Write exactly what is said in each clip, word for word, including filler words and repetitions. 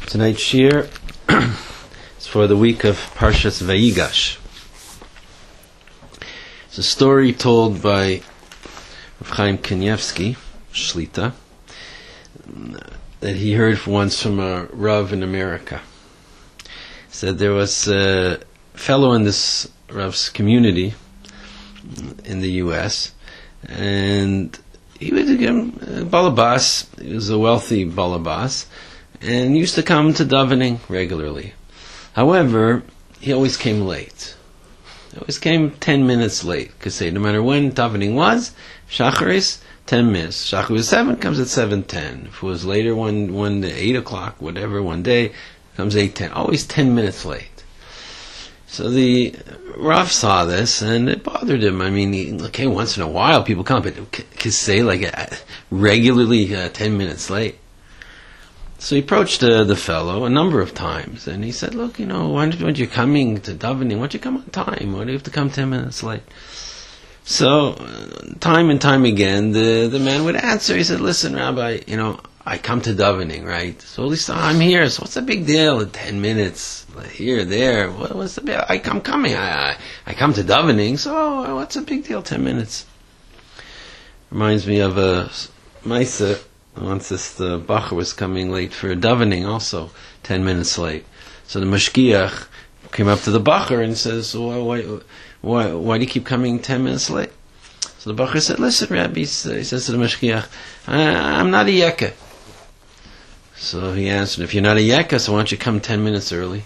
Tonight's shir is for the week of Parshas Vayigash. It's a story told by Rav Chaim Kanievsky, Shlita, that he heard once from a Rav in America. He said there was a fellow in this Rav's community in the U S, and he was a balabas. He was a wealthy balabas, and used to come to davening regularly. However, he always came late. He always came ten minutes late. Because say, no matter when davening was, Shacharis, ten minutes. Shachar was seven, comes at seven ten. If it was later, one one day, eight o'clock, whatever, one day, comes eight ten. Always ten minutes late. So the Rav saw this, and it bothered him. I mean, he, okay, once in a while people come, but could say like uh, regularly uh, ten minutes late. So he approached uh, the fellow a number of times, and he said, look, you know, why aren't you coming to davening? Why don't you come on time? Why do you have to come ten minutes late? So, uh, time and time again, the, the man would answer. He said, listen, Rabbi, you know, I come to davening, right? So at least I'm here, so what's the big deal? ten minutes, here, there, what, what's the big I, I'm coming, I, I, I come to davening, so what's the big deal, ten minutes? Reminds me of a Maisa. Once this the Bacher was coming late for davening, also ten minutes late. So the Mashgiach came up to the Bacher and says, why, why, why, why do you keep coming ten minutes late? So the Bacher said, listen, Rabbi, he says to the Mashgiach, I'm not a Yekka. So he answered, if you're not a Yekka, so why don't you come ten minutes early?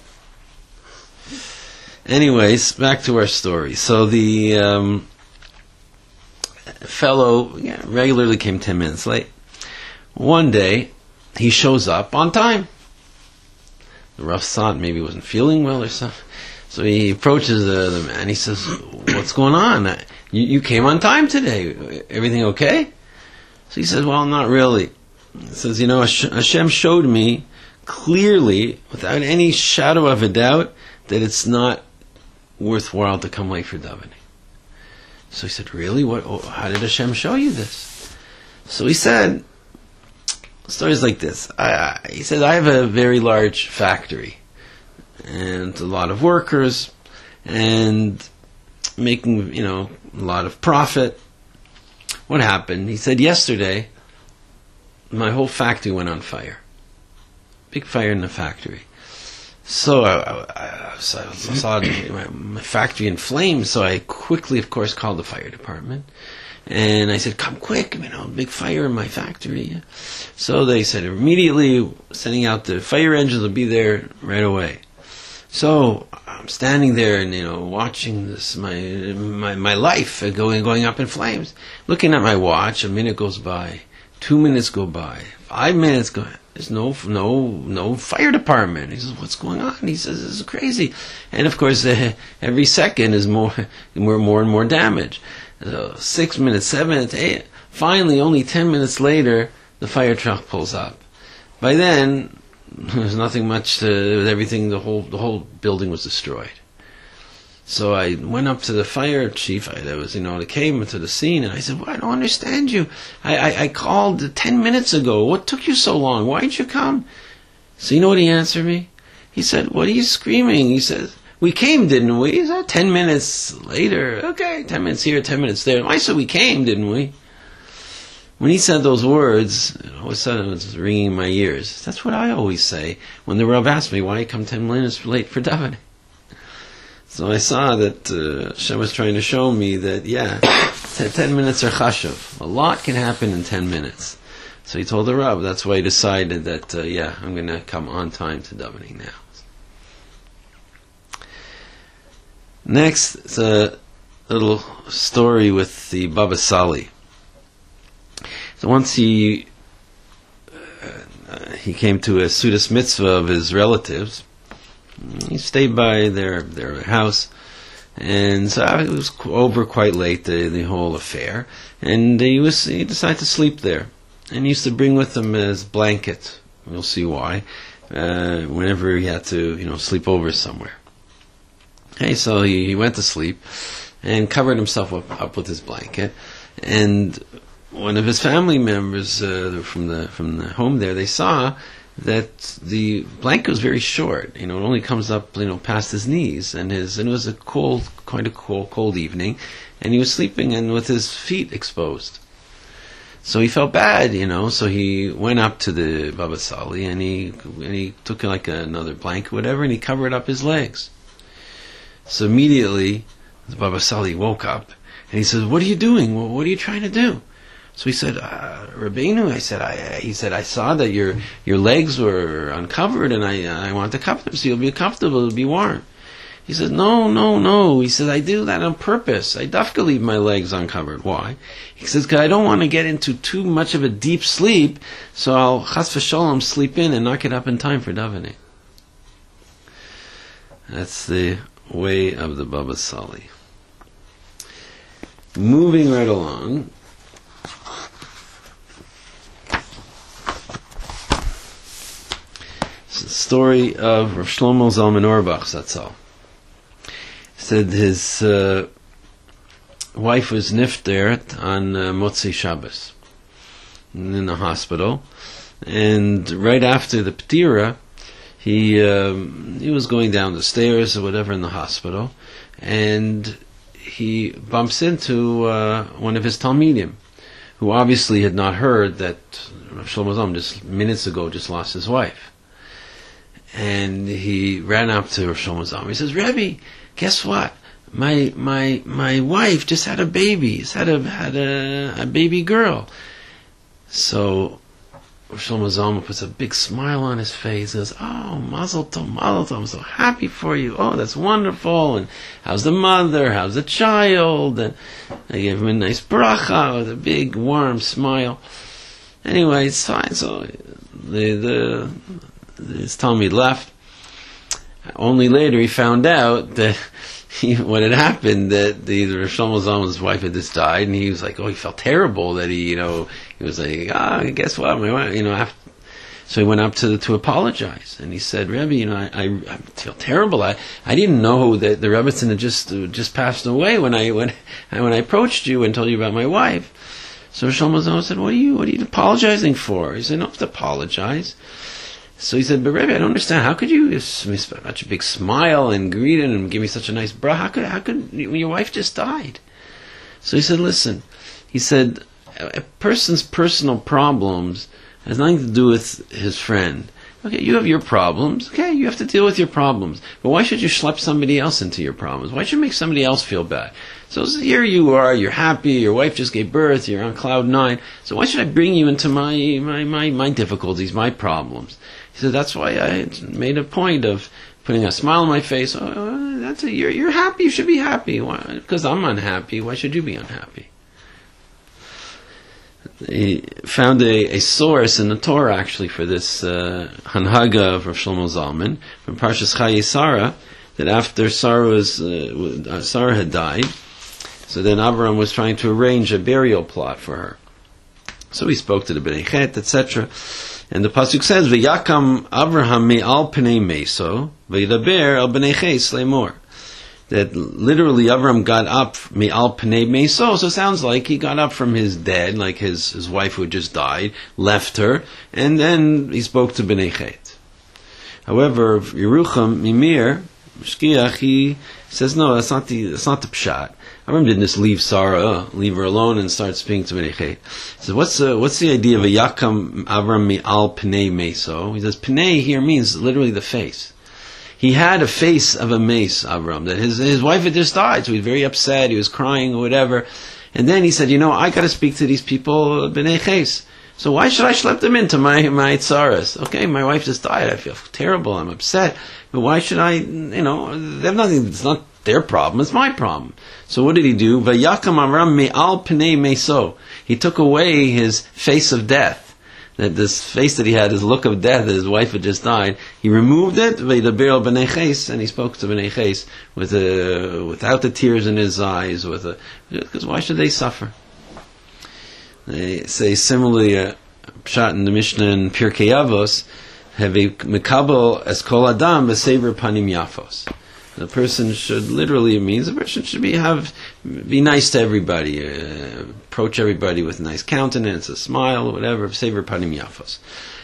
Anyways, back to our story. So the um, fellow yeah, regularly came ten minutes late. One day, he shows up on time. The Rav thought maybe he wasn't feeling well or something. So he approaches the, the man. He says, what's going on? You, you came on time today. Everything okay? So he says, well, not really. He says, you know, Hashem showed me clearly, without any shadow of a doubt, that it's not worthwhile to come late for davening. So he said, really? What? How did Hashem show you this? So he said, the story is like this. I, I, he says, I have a very large factory and a lot of workers and making, you know, a lot of profit. What happened? He said, yesterday, my whole factory went on fire. Big fire in the factory. So I, I, I saw my, my factory in flames, so I quickly, of course, called the fire department. And I said, come quick, you know, big fire in my factory. So they said, immediately sending out the fire engines will be there right away. So I'm standing there and, you know, watching this, my my, my life going going up in flames. Looking at my watch, a minute goes by, two minutes go by, five minutes go by. There's no no no fire department. He says, what's going on? He says, this is crazy. And of course, uh, every second is more, more, more and more damage. So six minutes, seven minutes, eight. Finally, only ten minutes later, the fire truck pulls up. By then, there's nothing much to everything. The whole the whole building was destroyed. So I went up to the fire chief. I that was you know, they came to the scene, and I said, "Well, I don't understand you. I, I I called ten minutes ago. What took you so long? Why didn't you come?" So you know what he answered me? He said, "What are you screaming?" He said, we came, didn't we? Is that ten minutes later? Okay, ten minutes here, ten minutes there. I said we came, didn't we? When he said those words, all of a sudden it was ringing in my ears. That's what I always say when the Rav asked me, why you come ten minutes late for davening? So I saw that uh, Hashem was trying to show me that, yeah, ten minutes are chashuv. A lot can happen in ten minutes. So he told the Rav, that's why he decided that, uh, yeah, I'm going to come on time to davening now. Next, it's a little story with the Baba Sali. So once he uh, he came to a Sudas mitzvah of his relatives. He stayed by their their house, and so it was over quite late, the the whole affair. And he was he decided to sleep there, and he used to bring with him his blanket. We'll see why. Uh, whenever he had to, you know, sleep over somewhere. Okay, so he, he went to sleep and covered himself up, up with his blanket. And one of his family members uh, from the from the home there, they saw that the blanket was very short. You know, it only comes up, you know, past his knees, and his and it was a cold, quite a cold, cold evening, and he was sleeping and with his feet exposed. So he felt bad, you know. So he went up to the Baba Sali and he and he took like another blanket, whatever, and he covered up his legs. So immediately, the Baba Sali woke up and he said, "What are you doing? What are you trying to do?" So he said, uh, Rabbeinu, I said, I, he said, I saw that your your legs were uncovered, and I I want to cover them so you'll be comfortable, it'll be warm. He said, no, no, no. He said, I do that on purpose. I dafka leave my legs uncovered. Why? He says, because I don't want to get into too much of a deep sleep, so I'll chas v'sholom sleep in and not get up in time for davening. That's the way of the Baba Sali. Moving right along. It's the story of Rav Shlomo Zalman Auerbach Zatzal. Said his uh, wife was nifter on uh, Motzei Shabbos in the hospital, and right after the Ptira, he um, he was going down the stairs or whatever in the hospital, and he bumps into uh, one of his Talmidim, who obviously had not heard that Rav Shlomo Zalman just minutes ago just lost his wife, and he ran up to Rav Shlomo Zalman. He says, "Rebbe, guess what? My my my wife just had a baby. Just had a had a, a baby girl." So Shlomo Zalman puts a big smile on his face. He says, "Oh, Mazel Tov, Mazel Tov! I'm so happy for you. Oh, that's wonderful. And how's the mother? How's the child?" And I gave him a nice bracha with a big warm smile. Anyway, it's fine. So the the his Talmid left. Only later he found out that he, what had happened, that the, the Rav Shlomo Zalman's wife had just died, and he was like, oh, he felt terrible that he, you know, he was like, ah, guess what, my wife, you know, after, so he went up to to apologize, and he said, Rebbe, you know, I, I, I feel terrible. I, I didn't know that the Rebbetzin had just uh, just passed away when I when when I approached you and told you about my wife. So Rav Shlomo Zalman said, what are you what are you apologizing for? He said, no, I don't have to apologize. So he said, but Rebbe, I don't understand. How could you such a big smile and greet him and give me such a nice bra? How could, how could, your wife just died? So he said, listen, he said, a person's personal problems has nothing to do with his friend. Okay, you have your problems. Okay, you have to deal with your problems. But why should you schlep somebody else into your problems? Why should you make somebody else feel bad? So here you are, you're happy, your wife just gave birth, you're on cloud nine. So why should I bring you into my, my, my, my difficulties, my problems? He said, that's why I made a point of putting a smile on my face. Oh, that's a, you're, you're happy, you should be happy. Why? Because I'm unhappy, why should you be unhappy? He found a, a source in the Torah actually for this uh, Hanhaga of Rav Shlomo Zalman from Parshas Chayei Sarah, that after Sarah, was, uh, Sarah had died, so then Abraham was trying to arrange a burial plot for her. So he spoke to the Bnei Chet, et cetera. And the pasuk says, "V'yakam Avraham me'al pnei meso, v'yidaber al bnei ches lemor." That literally Avraham got up me'al pnei meso. So it sounds like he got up from his dead, like his, his wife who had just died, left her, and then he spoke to bnei chet. However, Yerucham Mimir Shkiach, he says, no, that's not the that's not the pshat. Abraham didn't just leave Sarah, leave her alone, and start speaking to Bnei Chet. So what's the what's the idea of a yakam Avraham mi'al pnei meso? He says pnei here means literally the face. He had a face of a mace, Avraham. That his his wife had just died, so he was very upset. He was crying or whatever. And then he said, you know, I got to speak to these people, Bnei Chet. So why should I schlep them into my my tzaras? Okay, my wife just died. I feel terrible. I'm upset. But why should I? You know, they have nothing. It's not their problem. It's my problem. So what did he do? Vayakam Avraham me'al pnei meso. He took away his face of death. That this face that he had, his look of death, that his wife had just died. He removed it. Vaydaber al bnei ches, and he spoke to bnei ches with a, without the tears in his eyes. With a, because why should they suffer? They say similarly, uh, Pshat in the Mishnah in Pirkei Avos, have a mekabel as kol adam v'sever panim yafos. The person should literally, it means the person should be have be nice to everybody, uh, approach everybody with a nice countenance, a smile, whatever. V'sever panim yafos.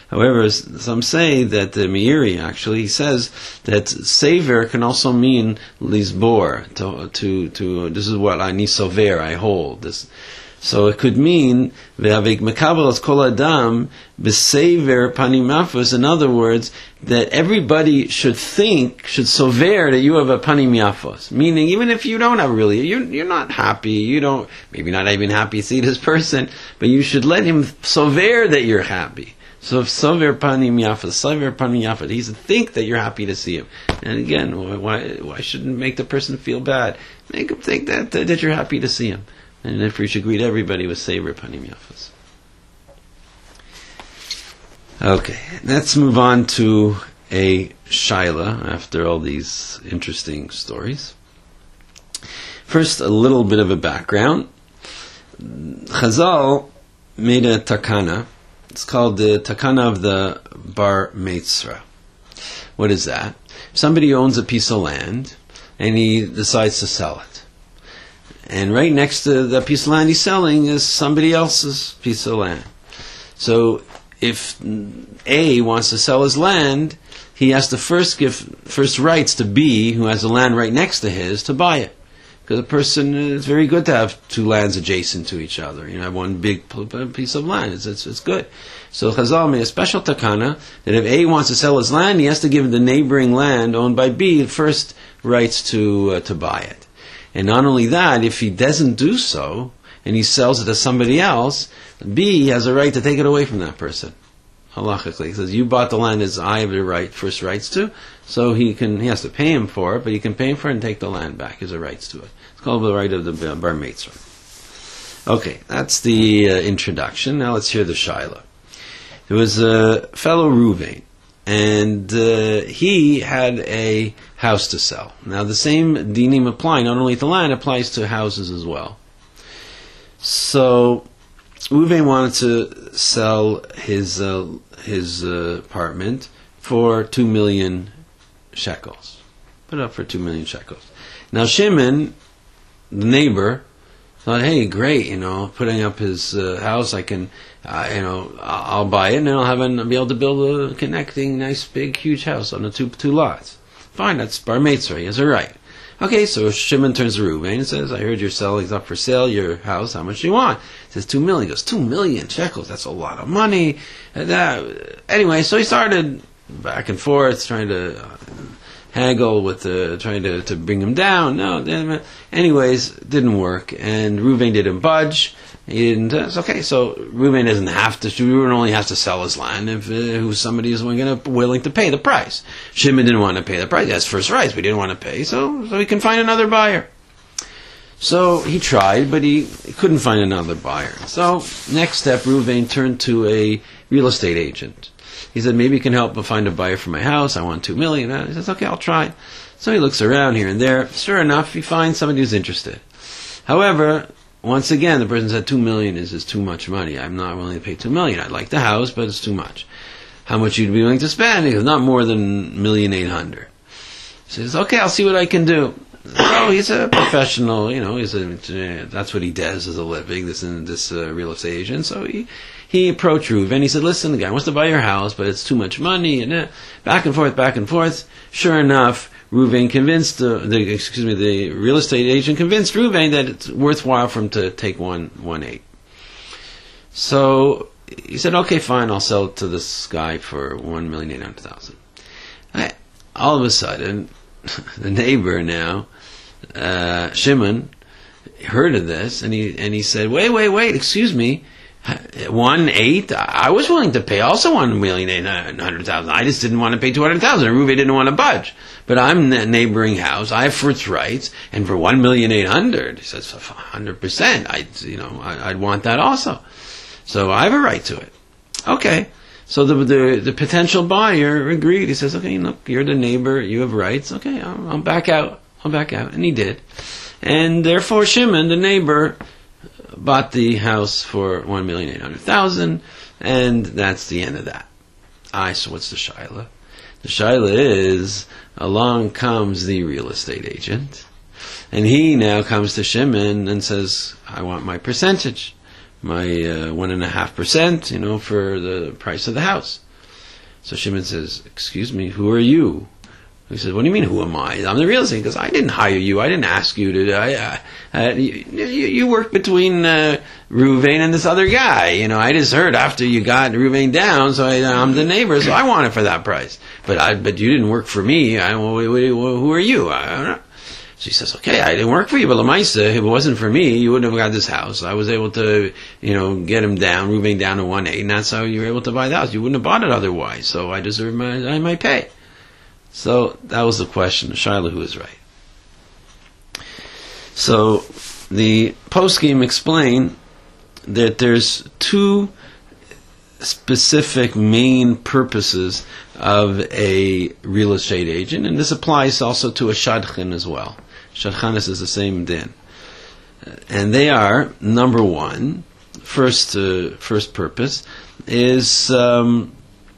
However, some say that the Meiri actually says that sever can also mean lisbor, to, to, to, this is what I nisover, I hold. This. So it could mean, ve'avik mekabel as kol adam, b'sever panim yafos, in other words, that everybody should think, should sover that you have a panim yafos. Meaning, even if you don't have really, you're, you're not happy, you don't, maybe not even happy to see this person, but you should let him sover that you're happy. So if sover panim yafos, sover panim yafos, he should think that you're happy to see him. And again, why, why shouldn't make the person feel bad? Make him think that, that you're happy to see him. And if we should greet everybody with Sever Panim Yafos. Okay, let's move on to a Shaila after all these interesting stories. First, a little bit of a background. Chazal made a takana. It's called the takana of the Bar Mitzvah. What is that? Somebody owns a piece of land and he decides to sell it. And right next to the piece of land he's selling is somebody else's piece of land. So if A wants to sell his land, he has to first give first rights to B, who has the land right next to his, to buy it. Because a person, it's very good to have two lands adjacent to each other. You know, have one big piece of land. It's, it's, it's good. So Chazal made a special takana that if A wants to sell his land, he has to give the neighboring land owned by B first rights to uh, to buy it. And not only that, if he doesn't do so, and he sells it to somebody else, B has a right to take it away from that person. Halachically. He says, you bought the land as I have the right, first rights to, so he can, he has to pay him for it, but he can pay him for it and take the land back. He has a rights to it. It's called the right of the Bar Mitzvah. Okay, that's the uh, introduction. Now let's hear the Shaila. There was a fellow Ruvain, and uh, he had a house to sell. Now the same dinim apply, not only to land, applies to houses as well. So Ruvain wanted to sell his uh, his uh, apartment for two million shekels. Put it up for two million shekels. Now Shimon, the neighbor, thought, hey, great, you know, putting up his uh, house, I can, uh, you know, I'll buy it and then I'll have an, I'll be able to build a connecting, nice, big, huge house on the two two lots. Fine, that's Bar Mitzvah, he has a right. Okay, so Shimon turns to Reuven and says, I heard you're selling, it's up for sale, your house, how much do you want? He says, two million. He goes, two million shekels, that's a lot of money. And, uh, anyway, so he started back and forth, trying to uh, haggle with the, trying to, to bring him down. No, anyways, didn't work. And Reuven didn't budge. He didn't, uh, okay, so Reuven doesn't have to, Reuven only has to sell his land if uh, who somebody is willing to, willing to pay the price. Shimon didn't want to pay the price. He has first rights, but he didn't want to pay, so, so he can find another buyer. So he tried, but he, he couldn't find another buyer. So next step, Reuven turned to a real estate agent. He said, maybe you can help me find a buyer for my house. I want two million. He says, okay, I'll try. So he looks around here and there. Sure enough, he finds somebody who's interested. However, once again, the person said two million is, is too much money. I'm not willing to pay two million. I'd like the house, but it's too much. How much you'd be willing to spend? He goes, not more than million eight hundred. He says, okay, I'll see what I can do. So he's a professional, you know, he's a, that's what he does as a living, this this uh, real estate agent. So he, he approached Reuven. He said, listen, the guy wants to buy your house, but it's too much money, and uh, back and forth, back and forth. Sure enough, Reuven convinced the, the excuse me, the real estate agent convinced Reuven that it's worthwhile for him to take one one eight. So he said, okay, fine, I'll sell it to this guy for one million eight hundred thousand. All of a sudden, the neighbor now, uh, Shimon, heard of this, and he and he said, wait, wait, wait, excuse me, one eight. I was willing to pay also one million eight hundred thousand. I just didn't want to pay two hundred thousand. Reuven didn't want to budge. But I'm in a neighboring house. I have first rights, and for one million eight hundred, he says, hundred percent. I, you know, I, I'd want that also. So I have a right to it. Okay. So the, the the potential buyer agreed. He says, okay, look, you're the neighbor, you have rights. Okay, I'll, I'll back out. I'll back out. And he did. And therefore Shimon, the neighbor, bought the house for one million eight hundred thousand, and that's the end of that. Aye, so what's the shaila? The shaila is, along comes the real estate agent, and he now comes to Shimon and says, I want my percentage. My uh, one and a half percent, you know, for the price of the house. So Shimon says, excuse me, who are you? He says, what do you mean, who am I? I'm the real estate. Because I didn't hire you. I didn't ask you to. I, uh, uh, you, you work between uh, Ruvain and this other guy. You know, I just heard after you got Ruvain down, so I, I'm the neighbor, so I want it for that price. But I, but you didn't work for me. I, well, who are you? I don't know. So he says, okay, I didn't work for you, but Lamaisa, if it wasn't for me, you wouldn't have got this house. I was able to, you know, get him down, Ruvain down to one eight, and that's how you were able to buy the house. You wouldn't have bought it otherwise, so I deserve my, my pay. So that was the question. Shiloh, who is right? So the poskim explain that there's two specific main purposes of a real estate agent, and this applies also to a shadchan as well. Shadchanis is the same din, and they are, number one, first uh, first purpose is um,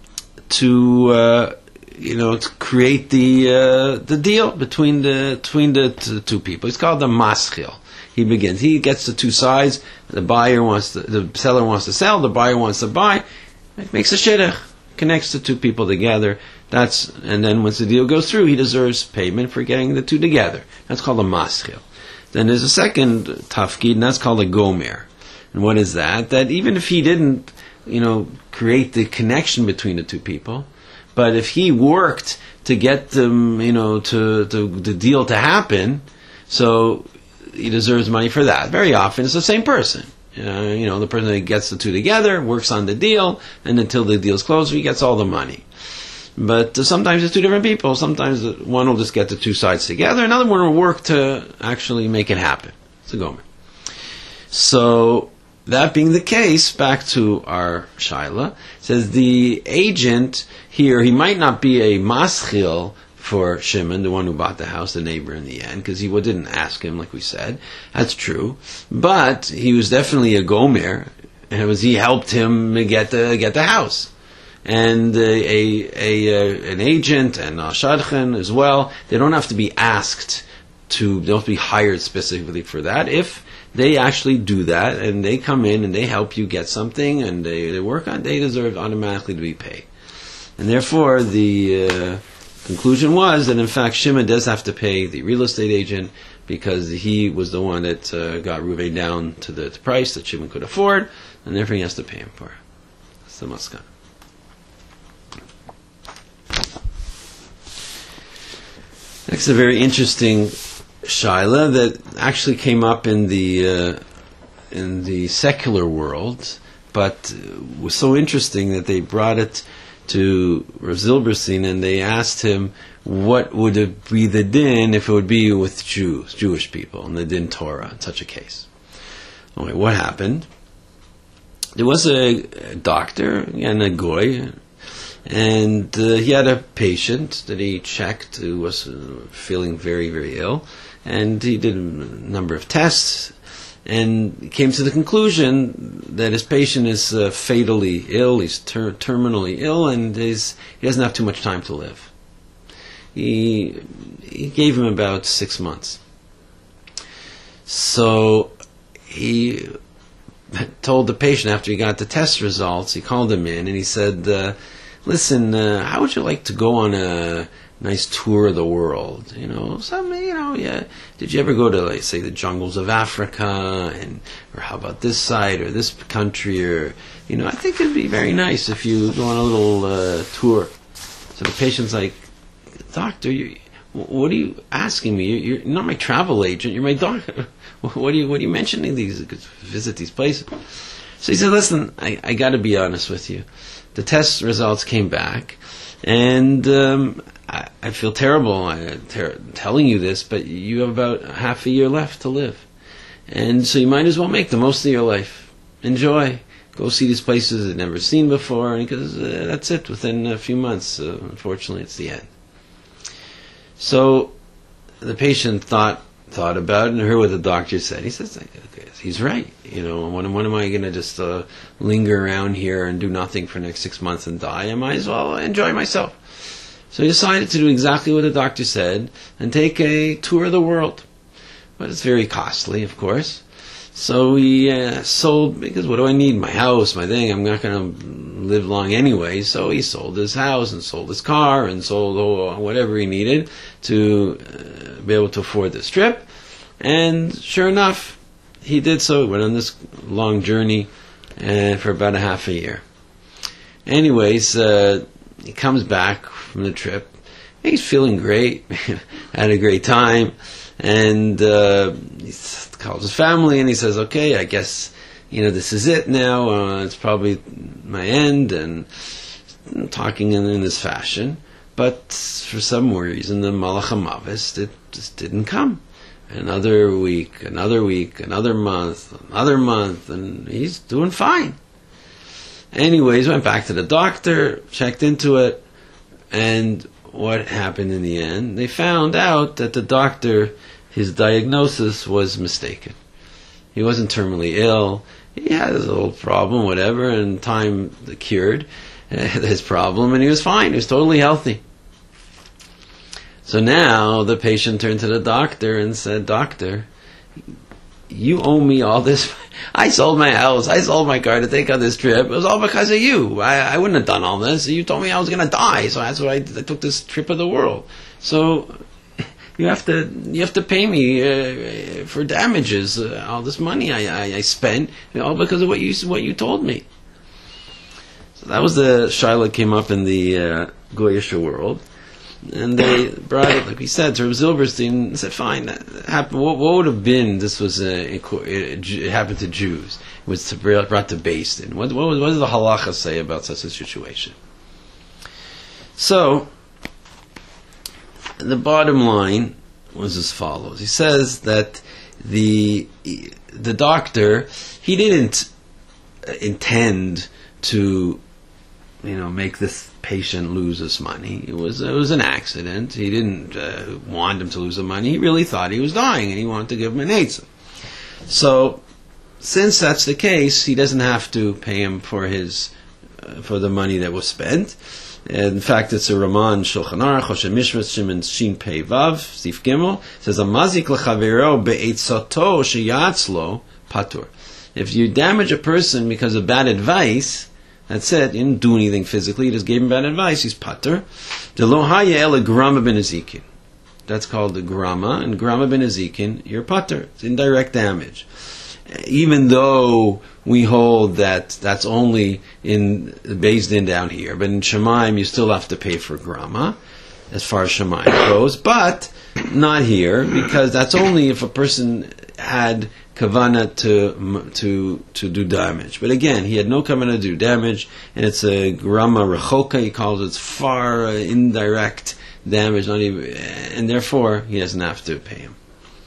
to uh, you know to create the uh, the deal between the between the, the two people. It's called the maschil. He begins. He gets the two sides. The buyer wants to, the seller wants to sell. The buyer wants to buy. It makes a shidduch, connects the two people together. That's and then once the deal goes through, he deserves payment for getting the two together. That's called a maschil. Then there's a second tafkid, and that's called a gomer. And what is that? That even if he didn't, you know, create the connection between the two people, but if he worked to get them, you know, to, to the deal to happen, so he deserves money for that. Very often, it's the same person. Uh, you know, the person that gets the two together, works on the deal, and until the deal's closed, he gets all the money. But uh, sometimes it's two different people. Sometimes one will just get the two sides together, another one will work to actually make it happen. It's a gomer. So, that being the case, back to our shaila, says the agent here, he might not be a maschil for Shimon, the one who bought the house, the neighbor in the end, because he didn't ask him, like we said. That's true. But he was definitely a gomer, and it was he helped him get the get the house. And uh, a a uh, an agent and a shadchan as well, they don't have to be asked to, they don't have to be hired specifically for that. If they actually do that, and they come in and they help you get something, and they, they work on, they deserve automatically to be paid. And therefore, the uh, conclusion was that in fact Shimon does have to pay the real estate agent because he was the one that uh, got Ruvain down to the, the price that Shimon could afford, and therefore he has to pay him for it. That's the maskana. Next, a very interesting shaila that actually came up in the uh, in the secular world, but was so interesting that they brought it to Rav Zilberstein and they asked him what would it be the din if it would be with Jews, Jewish people, in the din Torah in such a case. Okay, what happened? There was a, a doctor and a goy, and uh, he had a patient that he checked who was uh, feeling very, very ill, and he did a number of tests, and came to the conclusion that his patient is uh, fatally ill, he's ter- terminally ill, and he's, he doesn't have too much time to live. He, he gave him about six months. So he told the patient after he got the test results, he called him in and he said, uh, listen, uh, how would you like to go on a nice tour of the world? You know, some, you know, yeah. Did you ever go to, like, say, the jungles of Africa, and or how about this side or this country, or you know, I think it'd be very nice if you go on a little uh, tour. So the patient's like, doctor, you, what are you asking me? You're, you're not my travel agent. You're my doctor. What are you? What are you mentioning these? Visit these places. So he said, listen, I, I got to be honest with you. The test results came back, and um, I, I feel terrible I, ter- telling you this, but you have about half a year left to live. And so you might as well make the most of your life. Enjoy. Go see these places you've never seen before, because uh, that's it. Within a few months, uh, unfortunately, it's the end. So the patient thought thought about it and heard what the doctor said. He says, he's right. You know, when, when am I going to just uh, linger around here and do nothing for the next six months and die? I might as well enjoy myself. So he decided to do exactly what the doctor said and take a tour of the world. But it's very costly, of course. So he uh, sold, because what do I need? My house, my thing. I'm not going to live long anyway. So he sold his house and sold his car and sold oh, whatever he needed to uh, be able to afford this trip. And sure enough, he did so. He went on this long journey uh, for about a half a year. Anyways, uh, he comes back from the trip. He's feeling great. Had a great time. And uh, he calls his family and he says, okay, I guess, you know, this is it now. Uh, it's probably my end. And talking in, in this fashion. But for some reason, the Malach HaMavis, it just didn't come. Another week, another week, another month, another month, and he's doing fine. Anyways, went back to the doctor, checked into it, and what happened in the end? They found out that the doctor, his diagnosis was mistaken. He wasn't terminally ill. He had his little problem, whatever, and time cured his problem, and he was fine. He was totally healthy. So now the patient turned to the doctor and said, "Doctor, you owe me all this. I sold my house. I sold my car to take on this trip. It was all because of you. I, I wouldn't have done all this. You told me I was going to die, so that's why I, I took this trip of the world. So you have to you have to pay me uh, for damages. Uh, all this money I, I, I spent, you know, all because of what you what you told me." So that was the shaila that came up in the uh, Goyish world. And they brought it, like we said, to Reb Zilberstein, said, fine, that happened. What, what would have been, this was, a, it, it happened to Jews, it was to, brought to Beis Din. What, what, what does the halacha say about such a situation? So, the bottom line was as follows. He says that the, the doctor, he didn't intend to, you know, make this patient lose his money. It was it was an accident. He didn't uh, want him to lose the money. He really thought he was dying, and he wanted to give him an eitzah. So, since that's the case, he doesn't have to pay him for his uh, for the money that was spent. And in fact, it's a Raman Shulchan Aruch Choshen Mishpat Shimon Shin Pei Vav Sif Gimel. It says a mazik lechavero be'eitzato sheyatzlo patur. If you damage a person because of bad advice, that's it. He didn't do anything physically. He just gave him bad advice. He's pater. De lo haya ela grama ben azikin. That's called the grama. And grama ben azikin, you're pater. It's indirect damage. Even though we hold that that's only in Beis Din down here, but in Shemaim you still have to pay for grama, as far as Shemaim goes. But not here, because that's only if a person had kavana to to to do damage. But again, he had no kavana to do damage, and it's a grama rechoka. He calls it far uh, indirect damage, not even, and therefore he doesn't have to pay him.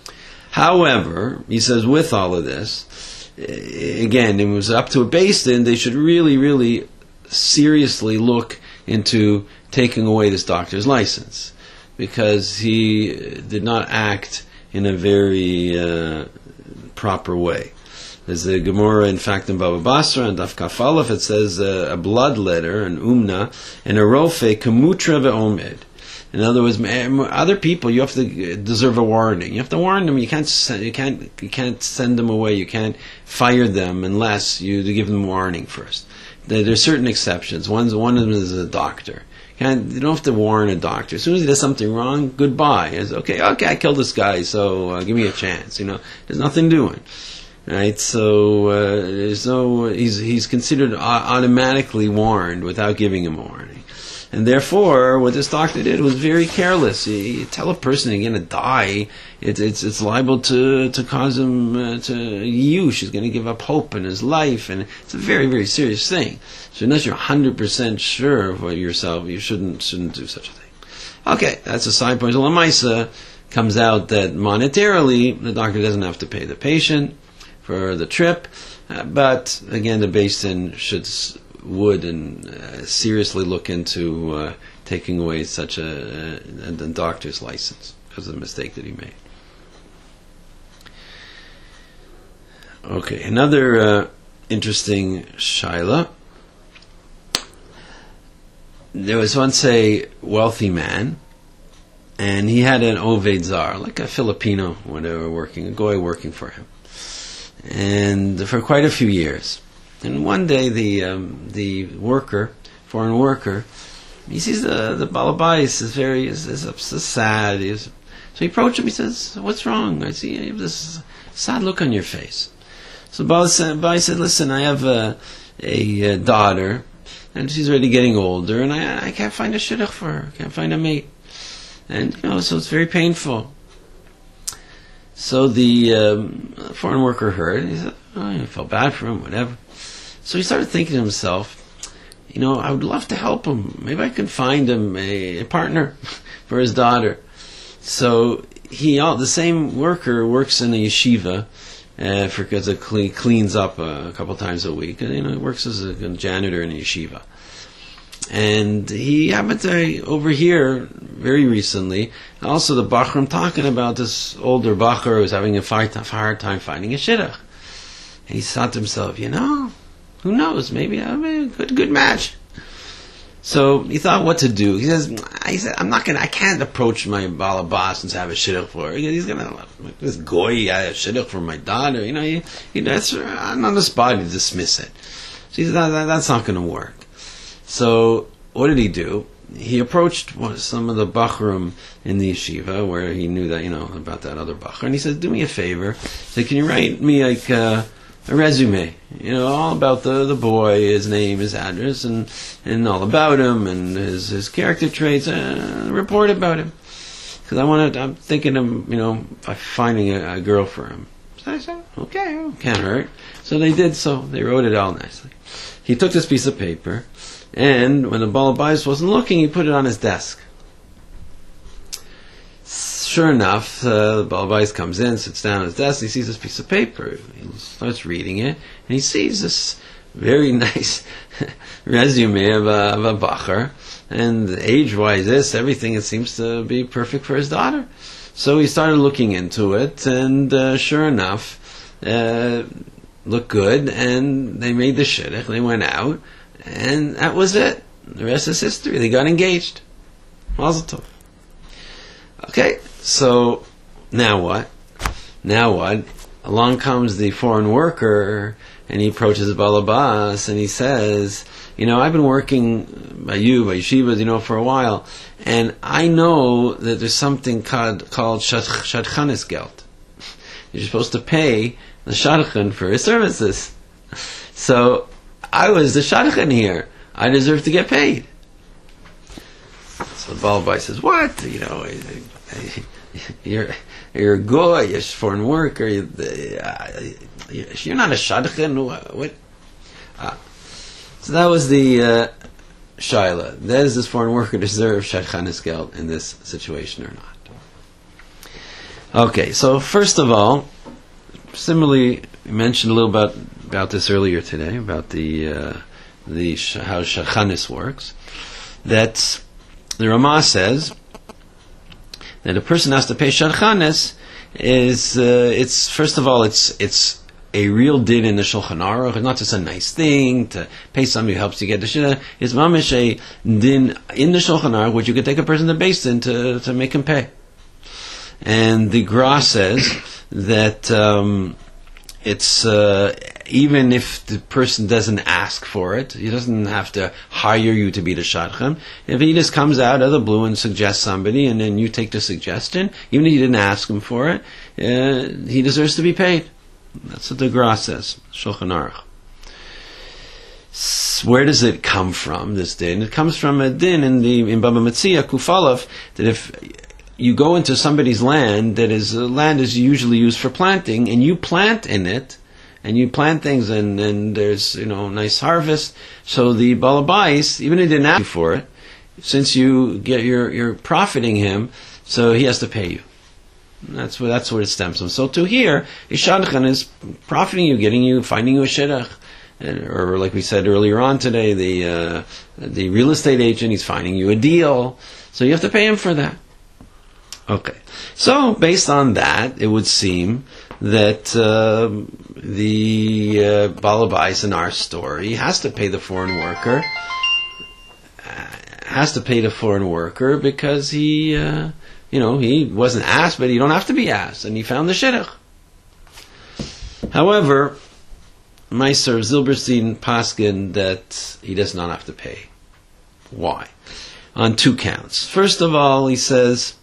However, he says with all of this, again, it was up to a Beis Din. They should really, really seriously look into taking away this doctor's license, because he did not act in a very uh, proper way. There's a Gemara, in fact, in Baba Basra and Daf Kaf Aleph, it says uh, a blood letter, an umna, and a rofe kamutra ve'omed. In other words, other people, you have to deserve a warning. You have to warn them. You can't you can't you can't send them away. You can't fire them unless you give them a warning first. There are certain exceptions. One's one of them is a doctor. You, can't, you don't have to warn a doctor. As soon as he does something wrong, goodbye. It's okay. Okay, I killed this guy, so uh, give me a chance. You know, there's nothing doing. Right, so uh, there's no. He's he's considered automatically warned without giving him a warning. And therefore, what this doctor did was very careless. You, you tell a person you're going to die, it, it's it's liable to, to cause him uh, to yush. He's going to give up hope in his life, and it's a very, very serious thing. So unless you're one hundred percent sure of yourself, you shouldn't shouldn't do such a thing. Okay, that's a side point. So Lamaisa comes out that monetarily, the doctor doesn't have to pay the patient for the trip, uh, but again, the Beis Din should would and uh, seriously look into uh, taking away such a, a, a doctor's license because of the mistake that he made. Okay, another uh, interesting shaila. There was once a wealthy man, and he had an oved zar, like a Filipino, whatever, working, a goy working for him. and for quite a few years. And one day, the um, the worker, foreign worker, he sees the the balabais is very is, is, is sad. He's, so he approaches him. He says, "What's wrong? I see you have this sad look on your face." So balabais said, "Listen, I have a, a, a daughter, and she's already getting older, and I I can't find a shidduch for her. Can't find a mate, and you know, so it's very painful." So the um, foreign worker heard, and he said, "Oh, he felt bad for him, whatever." So he started thinking to himself, you know, I would love to help him. Maybe I can find him a, a partner for his daughter. So he, all, the same worker works in a yeshiva, uh, for because it clean, cleans up a, a couple times a week. And, you know, he works as a, a janitor in a yeshiva. And he happened to overhear very recently also the Bachram talking about this older Bachar who's having a hard time finding a shidduch. And he thought to himself, you know, who knows? Maybe I'll be a good, good match. So he thought what to do. He says, "I said I'm not gonna. I can't approach my balabas and have a shidduch for her. He's gonna this goy. I have a shidduch for my daughter. You know, he, he, that's on the spot. He dismiss it. So he said that, that, that's not gonna work. So what did he do? He approached one, some of the bachrim in the yeshiva where he knew that you know about that other bachar, and he said, "Do me a favor. He said, can you write me like?" Uh, a resume, you know, all about the, the boy, his name, his address, and, and all about him, and his, his character traits, uh, report about him. Because I want to, I'm thinking of, you know, finding a, a girl for him. So I said, okay, can't hurt. So they did so. They wrote it all nicely. He took this piece of paper, and when the balabais wasn't looking, he put it on his desk. Sure enough, uh, the balabais comes in, sits down at his desk, he sees this piece of paper. He starts reading it, and he sees this very nice resume of a, of a bachar, and age-wise, this, everything, it seems to be perfect for his daughter. So he started looking into it, and uh, sure enough, uh, looked good, and they made the shidduch, they went out, and that was it. The rest is history. They got engaged. Mazel tov. Okay, so now what? Now what? Along comes the foreign worker, and he approaches the balabas, and he says, you know, I've been working by you, by yeshivas, you know, for a while, and I know that there's something called, called shadchanis geld. You're supposed to pay the shadchan for his services. So, I was the shadchan here. I deserve to get paid. So the balabais says, what? You know, you're you're a goy, you're a foreign worker, you're, uh, you're not a shadchan. What? what? Uh, so that was the uh, shaila. Does this foreign worker deserve shadchanis geld in this situation or not? Okay, so first of all, similarly, we mentioned a little about about this earlier today about the uh, the how shadchanis works. That the Ramah says that a person has to pay shadchanis is uh, it's first of all it's it's a real din in the Shulchan Aruch. It's not just a nice thing to pay somebody who helps you get the shidduch. It's mamish a din in the Shulchan Aruch which you could take a person to base in to to make him pay. And the Gra says that um, it's uh, even if the person doesn't ask for it, he doesn't have to hire you to be the shadchan. If he just comes out of the blue and suggests somebody, and then you take the suggestion, even if you didn't ask him for it, uh, he deserves to be paid. That's what the Gra says, Shulchan Aruch. Where does it come from, this din? It comes from a din in the in Baba Metzia, Kufalav, that if you go into somebody's land that is uh, land is usually used for planting, and you plant in it, and you plant things, and, and there's you know nice harvest. So the balabais, even if he didn't ask you for it, since you get you're you're profiting him, so he has to pay you. That's where that's where it stems from. So to here, Ishadchan is profiting you, getting you, finding you a shidduch. Or like we said earlier on today, the uh, the real estate agent, he's finding you a deal, so you have to pay him for that. Okay, so based on that, it would seem that uh, the uh, balabais in our story has to pay the foreign worker, uh, has to pay the foreign worker because he, uh, you know, he wasn't asked, but you don't have to be asked, and he found the shidduch. However, Meiser Zilberstein paskin that he does not have to pay. Why? On two counts. First of all, he says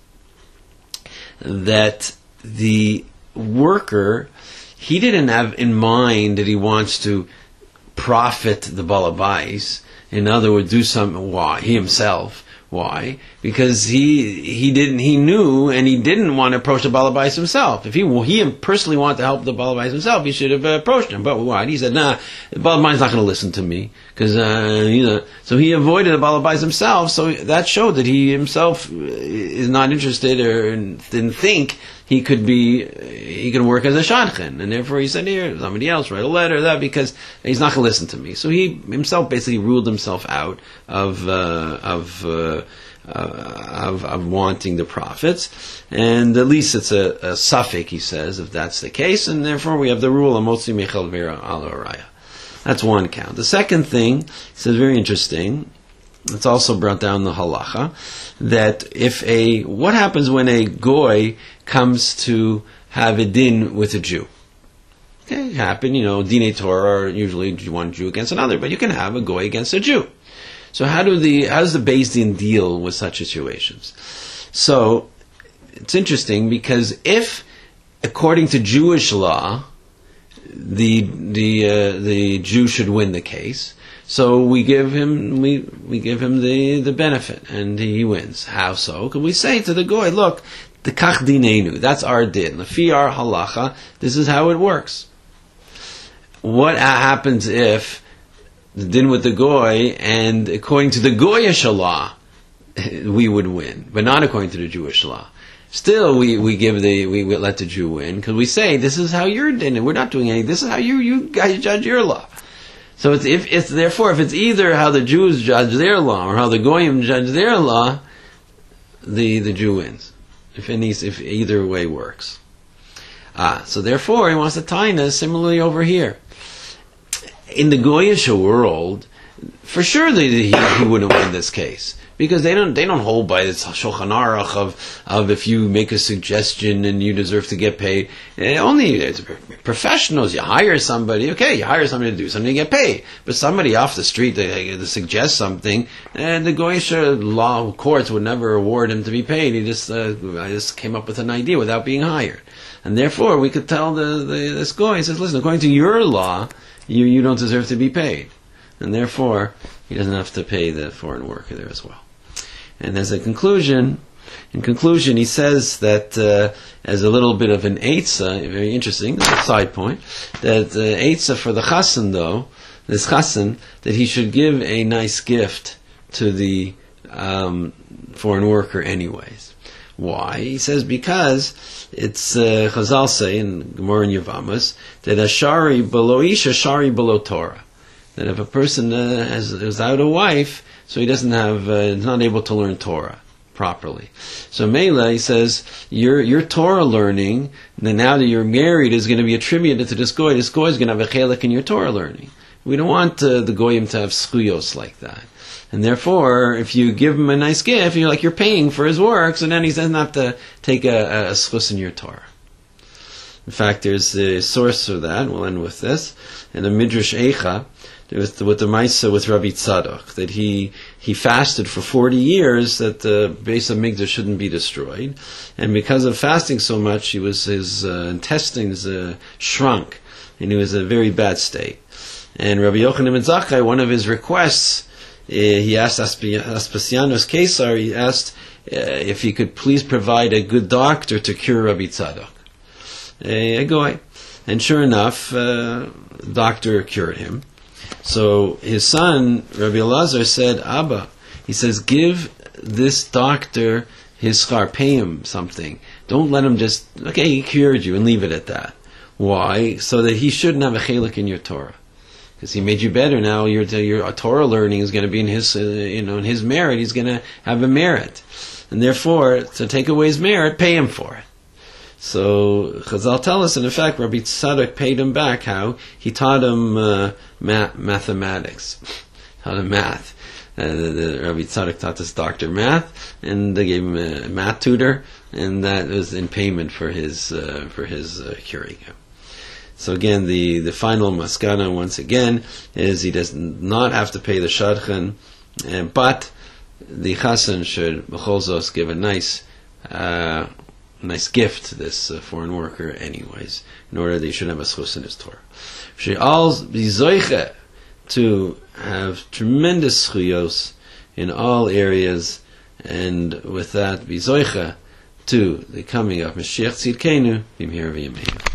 that the worker, he didn't have in mind that he wants to profit the balabais. In other words, do something. Why? He himself. Why? Because he he didn't he knew and he didn't want to approach the balabais himself. If he he personally wanted to help the balabais himself, he should have approached him. But why? He said, "Nah, the balabais not going to listen to me because uh, you know." So he avoided the balabais himself. So that showed that he himself is not interested or didn't think he could be he could work as a shadchan, and therefore he said, "Here, somebody else write a letter that because he's not going to listen to me." So he himself basically ruled himself out of uh, of. Uh, Uh, of, of wanting the profits, and at least it's a, a suffix, he says, if that's the case, and therefore we have the rule of motzi mechel vera ala araya. That's one count. The second thing, he says, very interesting, it's also brought down the halacha, that if a, what happens when a goy comes to have a din with a Jew? Okay, it happened, you know, Dinei Torah are usually one Jew against another, but you can have a goy against a Jew. So how do the how does the Beis Din deal with such situations? So it's interesting because if, according to Jewish law, the the uh, the Jew should win the case, so we give him we we give him the, the benefit and he wins. How so? Can we say to the goy, look, the kach dinenu, that's our din, the fi our halacha, this is how it works. What happens if the din with the goy, and according to the goyish law, we would win, but not according to the Jewish law. Still, we, we give the we, we let the Jew win because we say this is how you're din, and we're not doing anything. This is how you you guys judge your law. So it's if it's therefore if it's either how the Jews judge their law or how the goyim judge their law, the the Jew wins. If any if either way works. Ah, so therefore he wants to tie us similarly over here. In the Goyish world, for sure they, he, he wouldn't win this case because they don't they don't hold by this Shulchan Aruch of of if you make a suggestion and you deserve to get paid. Eh, only it's professionals. You hire somebody, okay, you hire somebody to do something, you get paid. But somebody off the street to, to suggest something, and the Goyish law courts would never award him to be paid. He just uh, I just came up with an idea without being hired, and therefore we could tell the, the this goy, he says, listen, according to your law, You, you don't deserve to be paid. And therefore, he doesn't have to pay the foreign worker there as well. And as a conclusion, in conclusion, he says that uh, as a little bit of an eitzah, very interesting, side point, that the uh, eitzah for the chassan, though, this chassan, that he should give a nice gift to the um, foreign worker anyways. Why? He says because it's uh, Chazal say in Gemara and Yevamos that ashari below isha, ashari below Torah. That if a person uh, has is out a wife, so he doesn't have, uh, is not able to learn Torah properly. So Mela, he says, your your Torah learning, now that you're married, is going to be attributed to this goy. This goy is going to have a chelik in your Torah learning. We don't want uh, the goyim to have skuyos like that. And therefore, if you give him a nice gift, you're like you're paying for his work, so then he doesn't have to take a, a, a schus in your Torah. In fact, there's the source of that. We'll end with this. In the Midrash Eicha, there was the, with the Maisa with Rabbi Tzadok, that he he fasted for forty years that the base of Migdash shouldn't be destroyed, and because of fasting so much, he was his uh, intestines uh, shrunk, and he was in a very bad state. And Rabbi Yochanan ben Zakkai, one of his requests, Uh, he asked Aspasianos Caesar, he asked uh, if he could please provide a good doctor to cure Rabbi Tzadok. A goy. And sure enough, uh, the doctor cured him. So his son, Rabbi Elazar, said, Abba, he says, give this doctor his schar, pay him something. Don't let him just, okay, he cured you, and leave it at that. Why? So that he shouldn't have a chelik in your Torah. Because he made you better now. Your your Torah learning is going to be in his uh, you know in his merit. He's going to have a merit, and therefore to take away his merit, pay him for it. So Chazal tell us, in effect, Rabbi Tzadok paid him back. How he taught him uh, math, mathematics, taught him math. Uh, the, the Rabbi Tzadok taught this doctor math, and they gave him a math tutor, and that was in payment for his uh, for his uh, curing him. So again, the, the final maskana once again is he does not have to pay the shadchan, and, but the chassan should b'cholzos give a nice uh, nice gift to this uh, foreign worker anyways, in order that he should have a schus in his Torah. She all be zoiche to have tremendous schuyos in all areas, and with that be zoiche to the coming of Mashiach Tzidkenu, b'mihira v'yameinu.